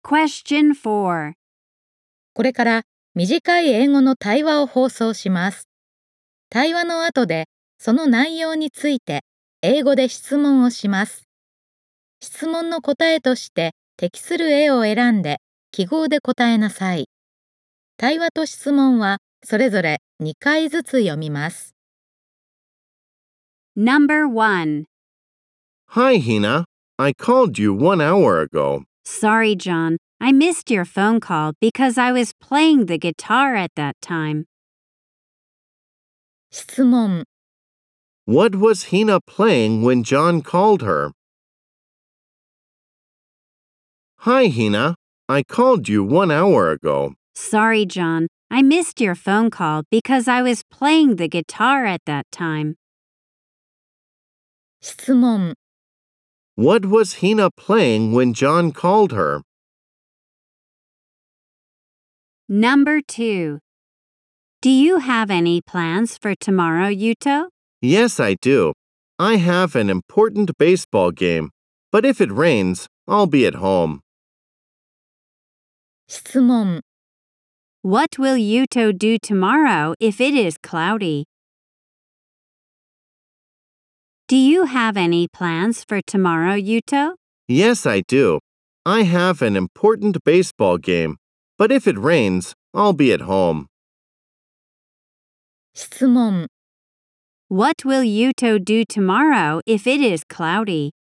Question 4. これから短い英語の対話を放送します。対話の後でその内容について英語で質問をします。質問の答えとして適する絵を選んで記号で答えなさい。対話と質問はそれぞれ2回ずつ読みます。 Number 1. Hi, Hina. I called you 1 hour ago. Sorry, John. I missed your phone call because I was playing the guitar at that time. 質問、 What was Hina playing when John called her? Hi, Hina. I called you 1 hour ago. Sorry, John. I missed your phone call because I was playing the guitar at that time. 質問、 What was Hina playing when John called her? Number 2. Do you have any plans for tomorrow, Yuto? Yes, I do. I have an important baseball game, but if it rains, I'll be at home. 質問、 What will Yuto do tomorrow if it is cloudy? Do you have any plans for tomorrow, Yuto? Yes, I do. I have an important baseball game, but if it rains, I'll be at home. 質問、 What will Yuto do tomorrow if it is cloudy?